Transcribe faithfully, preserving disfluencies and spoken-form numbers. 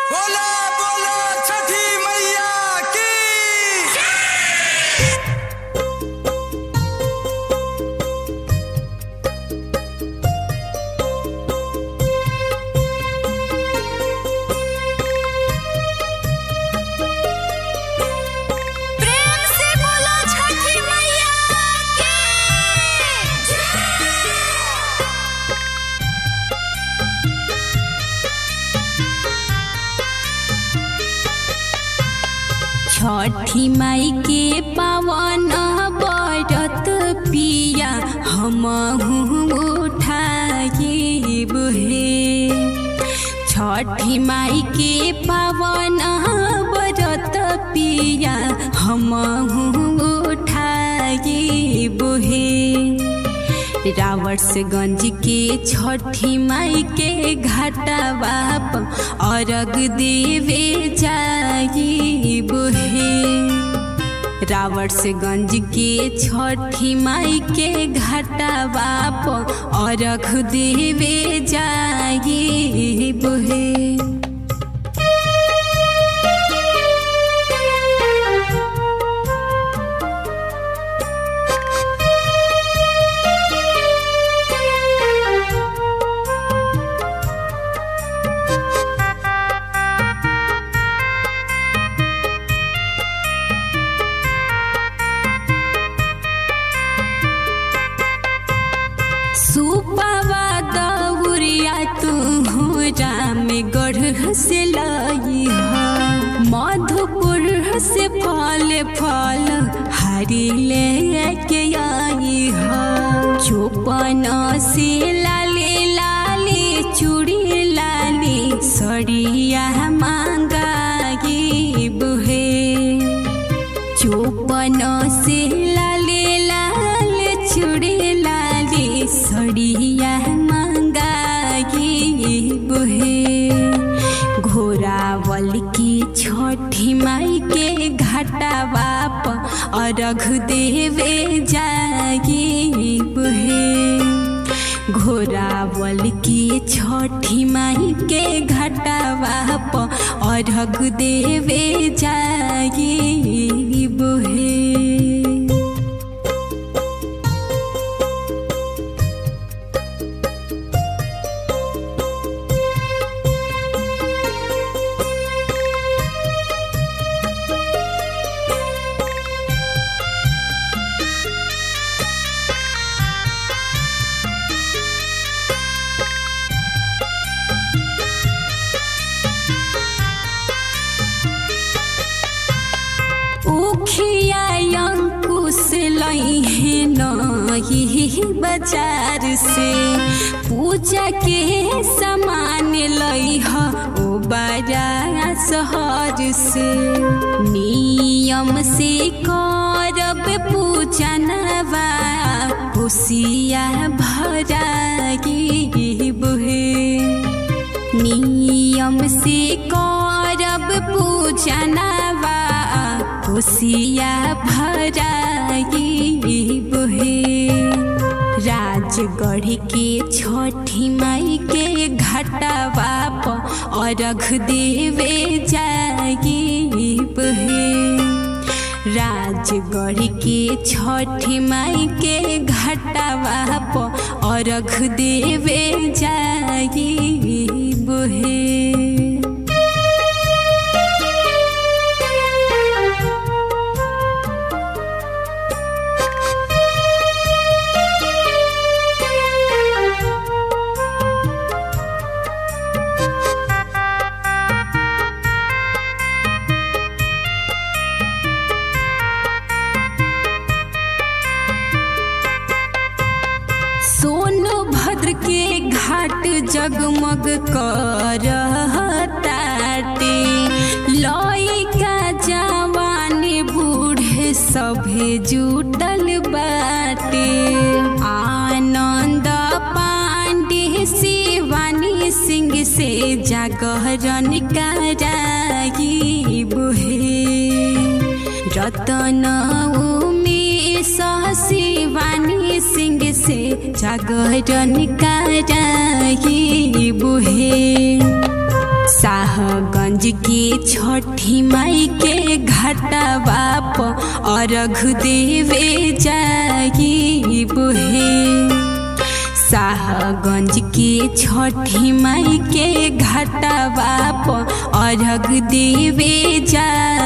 बोला बोला छठी मैया की। प्रेम से बोलो छठी मैया की। छठी माई के पावन बरत पिया हमहु उठाइब हे। छठी माई के पावन बरत पिया हमहु उठाइब हे। रावणगंज के छठी माई के घाटवा पर अर्घ देवे जाइब हे। रावणगंज के छठी माई के घाटवा पर अर्घ देवे जाइब हे। सुपवा दौरिया तुहरा में गढ़ से लाई मधुपुर से फल फल हरी लेके आई है। चौपन से लाले लाले चूड़ी लाले सड़िया मांगाई बुहे। चौपन से लाले लाले चूड़ी लाले सड़िया मांगाई बुहे। घोरावल की छठी माई के घाटवा पर अर्घ देवे जाइब हे। घोरावल की छठी माई के घाटवा पर अर्घ देवे जाइब हे। उखिया अंकुश लई है नही बाजार से। पूजा के सामान लई ह ओ बाजार शहर से। नियम से करब पूजा नवा खुशिया भराई बुहे। नियम से करब पूजा नवा खुशिया भराई बुहे। राजगढ़ के छठी माई के घाटवा पर अर्घ देवे जाइब हे। राजगढ़ के छठी माई के घाटवा पर अर्घ देवे जाइब हे। सोनभद्र के घाट जगमग करताटे। लइका जवान बूढ़े सभे जुटल बाटे। आनंद पांडे शिवानी सिंह से जागरण कराई बुहे। रतन शिवानी सिंह से जागरण कराई बुहे। शाहगंज साहगंज के छठी माई के घाटावा प अर्घ देवे जाइब हे। साहगंज के छठी माई के घाटावा प अर्घ देवे जाइब